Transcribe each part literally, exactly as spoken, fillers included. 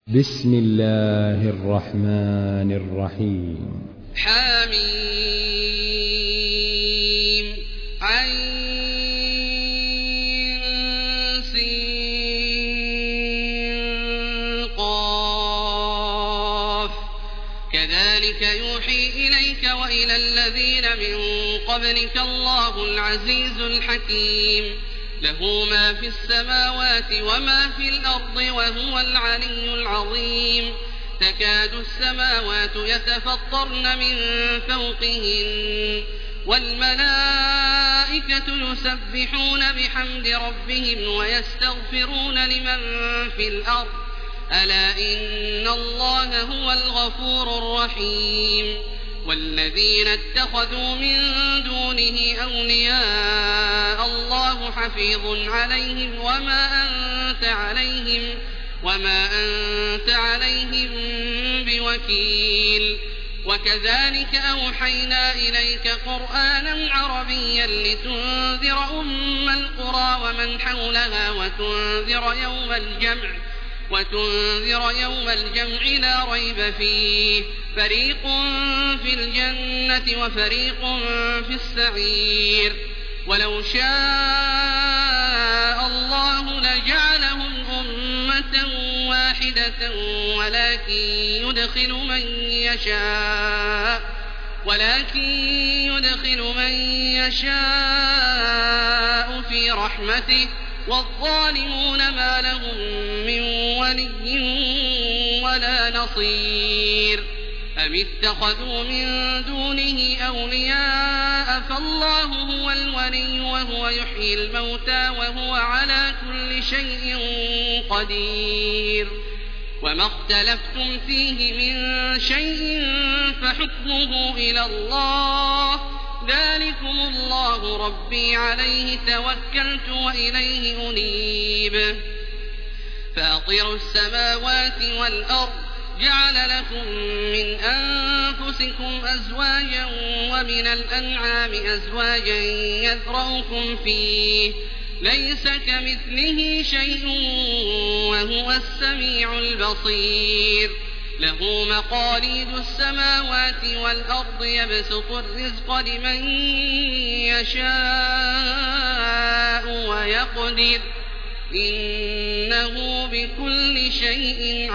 بسم الله الرحمن الرحيم. حميم عين سين قاف كذلك يوحي إليك وإلى الذين من قبلك الله العزيز الحكيم له ما في السماوات وما في الأرض وهو العلي العظيم تكاد السماوات يتفطرن من فوقهن والملائكة يسبحون بحمد ربهم ويستغفرون لمن في الأرض ألا إن الله هو الغفور الرحيم والذين اتخذوا من دونه أولياء الله حفيظ عليهم وما أنت عليهم وما أنت عليهم بوكيل وكذلك أوحينا إليك قرآنا عربيا لتنذر أم القرى ومن حولها وتنذر يوم الجمع وتنذر يوم الجمع لا ريب فيه فريق في الجنة وفريق في السعير ولو شاء الله لجعلهم أمة واحدة ولكن يدخل من يشاء ولكن يدخل من يشاء في رحمته والظالمون ما لهم من ولي ولا نصير أم اتخذوا من دونه أولياء فالله هو الولي وهو يحيي الموتى وهو على كل شيء قدير وما اختلفتم فيه من شيء فحكمه إلى الله ذلكم الله ربي عليه توكلت وإليه أنيب فاطر السماوات والأرض جعل لكم من أنفسكم أزواجا ومن الأنعام أزواجا يذرأكم فيه ليس كمثله شيء وهو السميع البصير له مقاليد السماوات والأرض يبسط الرزق لمن يشاء ويقدر إنه بكل شيء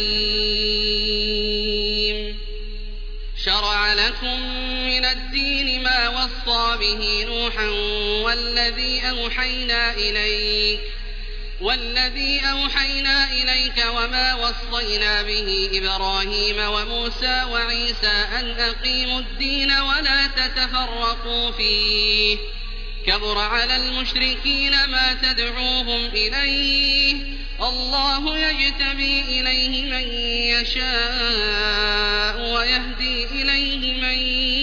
عليم شرع لكم من الدين ما وصى به نوحا والذي أوحينا إليك والذي أوحينا إليك وما وصينا به إبراهيم وموسى وعيسى أن أقيموا الدين ولا تتفرقوا فيه كبر على المشركين ما تدعوهم إليه الله يجتبي إليه من يشاء ويهدي إليه من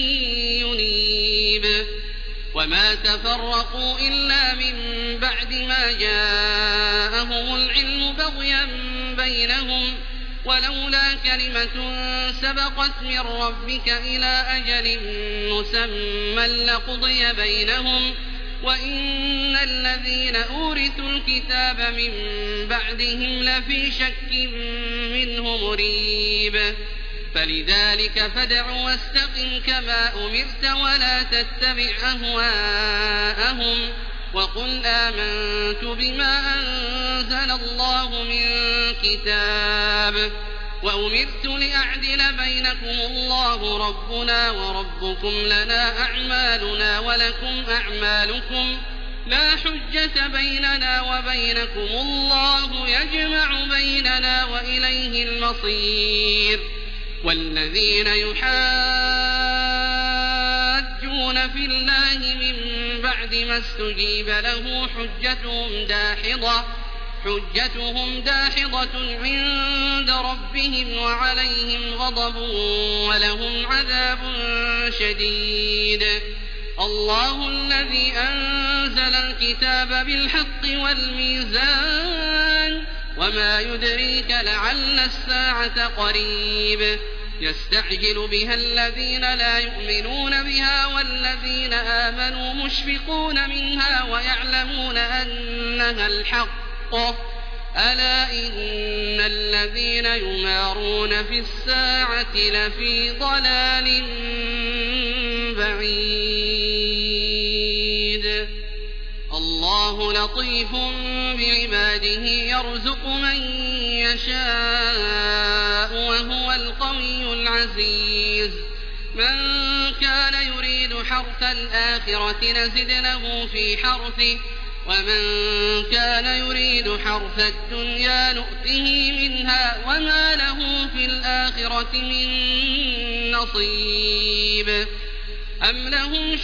ينيب وما تفرقوا إلا من بعد ما جاءهم العلم بغيا بينهم ولولا كلمة سبقت من ربك إلى أجل مسمى لقضي بينهم وإن الذين أورثوا الكتاب من بعدهم لفي شك منه مريب فلذلك فادع واستقم كما أمرت ولا تتبع أهواءهم وقل آمنت بما أنزل الله من كتاب وأمرت لأعدل بينكم الله ربنا وربكم لنا أعمالنا ولكم أعمالكم لا حجة بيننا وبينكم الله يجمع بيننا وإليه المصير والذين يحاجون في الله من بعد ما استجيب له حجتهم داحضة حجتهم داحضة عند ربهم وعليهم غضب ولهم عذاب شديد الله الذي أنزل الكتاب بالحق والميزان وما يدريك لعل الساعة قريب يستعجل بها الذين لا يؤمنون بها والذين آمنوا مشفقون منها ويعلمون أنها الحق ألا إن الذين يمارون في الساعة لفي ضلال بعيد الله لطيف بعباده يرزق من يشاء وهو القوي العزيز من كان يريد حرث الآخرة نزد له في حرثه ومن كان يريد حرث الدنيا نؤته منها وما له في الآخرة من نصيب أم لهم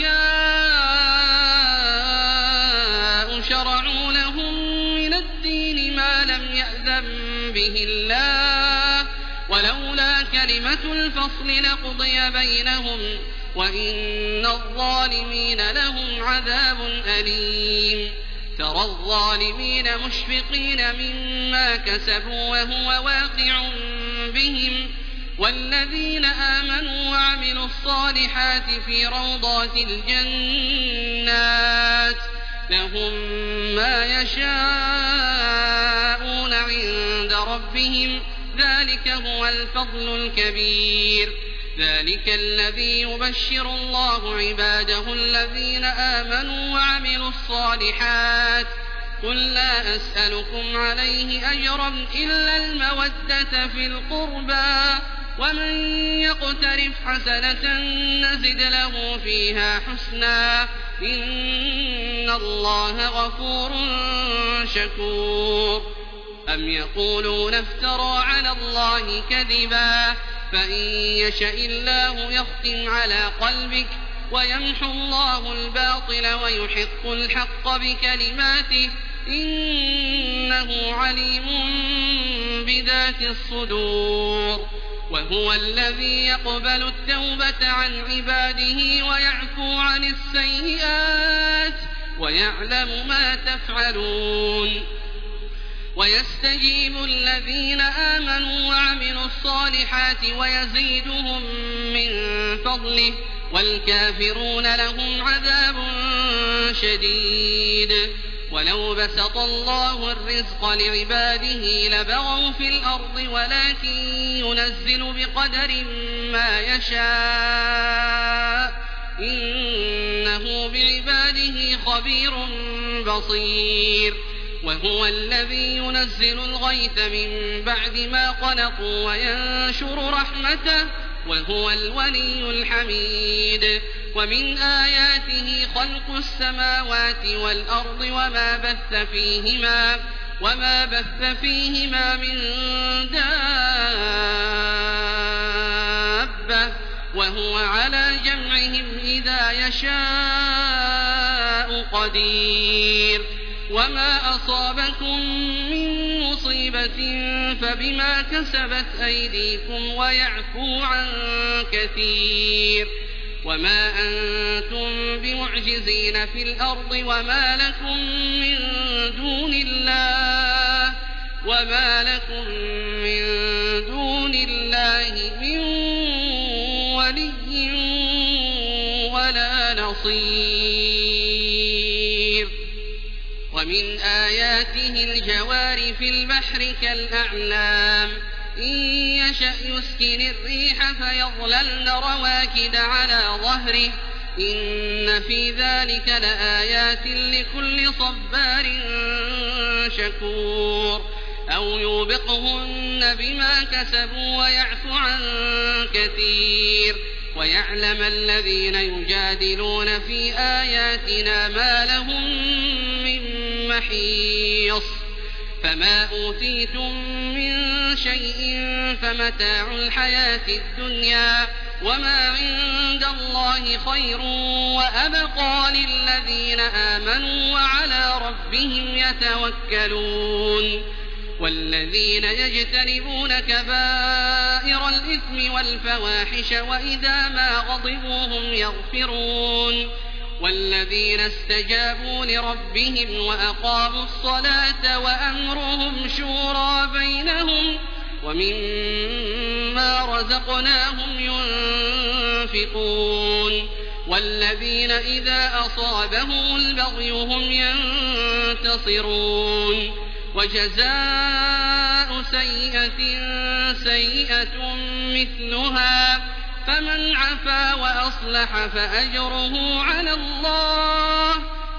شركاء شرعوا لهم من الدين ما لم يأذن به الله ولولا كلمة الفصل لقضي بينهم وإن الظالمين لهم عذاب أليم ترى الظالمين مشفقين مما كسبوا وهو واقع بهم والذين آمنوا وعملوا الصالحات في روضات الجنات لهم ما يشاءون عند ربهم ذلك هو الفضل الكبير ذلك الذي يبشر الله عباده الذين آمنوا وعملوا الصالحات قل لا أسألكم عليه أجرا إلا المودة في القربى ومن يقترف حسنة نزد له فيها حسنا إن الله غفور شكور أم يقولون افترى على الله كذبا فإن يشأ الله يختم على قلبك ويمحو الله الباطل ويحق الحق بكلماته إنه عليم بذات الصدور وهو الذي يقبل التوبة عن عباده ويعفو عن السيئات ويعلم ما تفعلون ويستجيب الذين آمنوا وعملوا الصالحات ويزيدهم من فضله والكافرون لهم عذاب شديد ولو بسط الله الرزق لعباده لبغوا في الأرض ولكن ينزل بقدر ما يشاء إنه بعباده خبير بصير وهو الذي ينزل الغيث من بعد ما قنطوا وينشر رحمته وهو الولي الحميد ومن آياته خلق السماوات والأرض وما بث فيهما وما بث فيهما من دابة وهو على جمعهم إذا يشاء قدير وما أصابكم من مصيبة فبما كسبت أيديكم ويعفو عن كثير وما أنتم بمعجزين في الأرض وما لكم من دون الله وما لكم من دون الله من ولي ولا نصير ومن آياته الجوار في البحر كالأعلام إن يشأ يسكن الريح فيظللن رواكد على ظهره إن في ذلك لآيات لكل صبار شكور أو يوبقهن بما كسبوا ويعفو عن كثير ويعلم الذين يجادلون في آياتنا ما لهم من محيص فما أوتيتم من شيء فمتاع الحياة الدنيا وما عند الله خير وأبقى للذين آمنوا وعلى ربهم يتوكلون والذين يجتنبون كبائر الإثم والفواحش وإذا ما غضبوا هم يغفرون والذين استجابوا لربهم وأقاموا الصلاة وأمرهم شورى بينهم ومما رزقناهم ينفقون والذين إذا أصابهم البغي هم ينتصرون وجزاء سيئة سيئة مثلها فمن عفا وأصلح فأجره على الله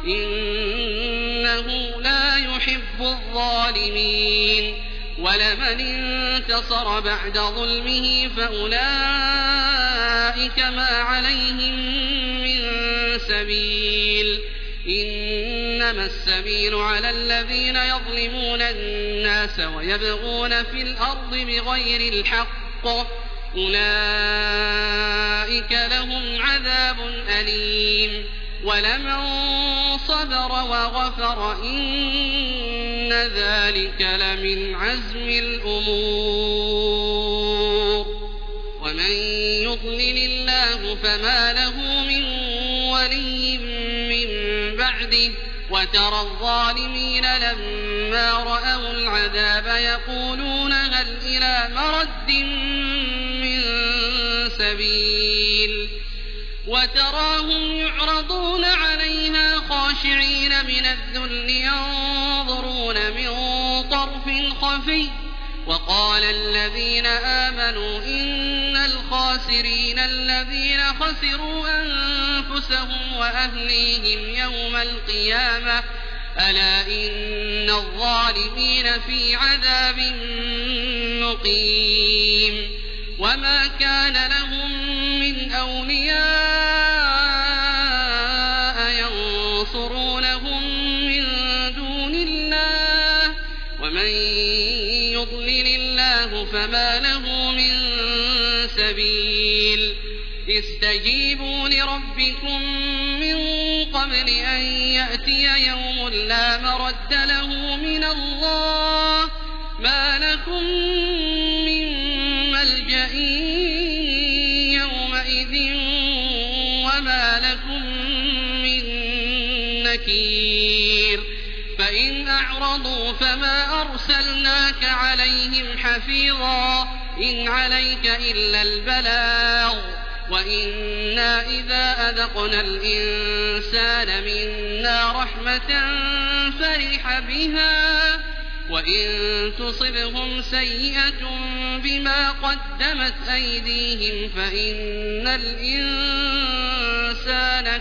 إنه لا يحب الظالمين ولمن انتصر بعد ظلمه فأولئك ما عليهم من سبيل إنما السبيل على الذين يظلمون الناس ويبغون في الأرض بغير الحق أولئك لهم عذاب أليم ولمن صبر وغفر إن ذلك لمن عزم الأمور ومن يضلل الله فما له من ولي من بعده وترى الظالمين لما رأوا العذاب يقولون هل إلى مرد من سبيل وتراهم يعرضون عليها خاشعين من الذل ينظرون من طرف خفي وقال الذين آمنوا إن الخاسرين الذين خسروا أنفسهم وأهليهم يوم القيامة ألا إن الظالمين في عذاب مقيم وما كان لهم من أولياء ينصرونهم من دون الله ومن يضلل الله فما له من سبيل استجيبوا لربكم من قبل أن يأتي يوم لا مرد له من الله ما لكم من ملجأ يومئذ وما لكم من نكير فإن أعرضوا فما أرسلناك عليهم حفيظا إن عليك إلا البلاغ وإنا إذا أذقنا الإنسان منا رحمة فرح بها وإن تصبهم سيئة بما قدمت أيديهم فإن الإنسان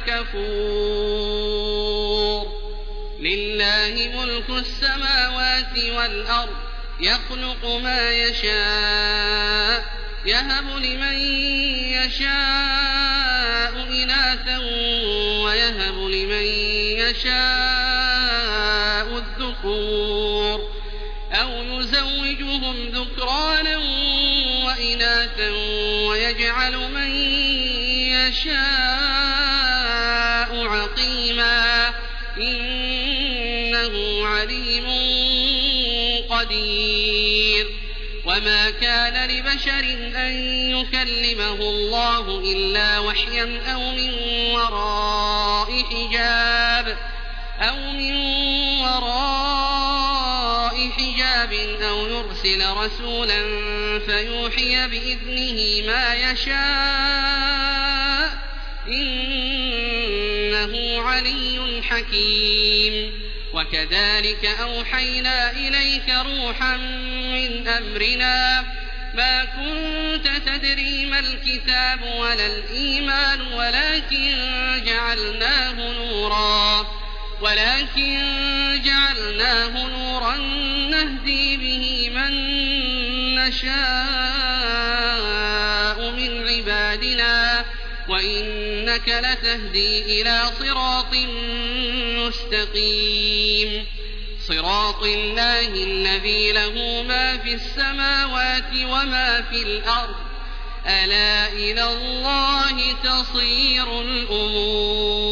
كفور لله ملك السماوات والأرض يخلق ما يشاء يهب لمن يشاء إناثا ويهب لمن يشاء الذكور أو يزوجهم ذكرانا وإناثا ويجعل من يشاء عقيما إنه عليم قدير وما كان لبشر أن يكلمه الله إلا وحيا أو من وراء حجاب أو من وراء حجاب أو يرسل رسولا فيوحي بإذنه ما يشاء إنه علي حكيم وكذلك أوحينا إليك روحا من أمرنا ما كنت تدري ما الكتاب ولا الإيمان ولكن جعلناه نورا ولكن جعلناه نورا نهدي به من نشاء من عبادنا وإنك لتهدي إلى صراط مستقيم صراط الله الذي له ما في السماوات وما في الأرض ألا إلى الله تصير الأمور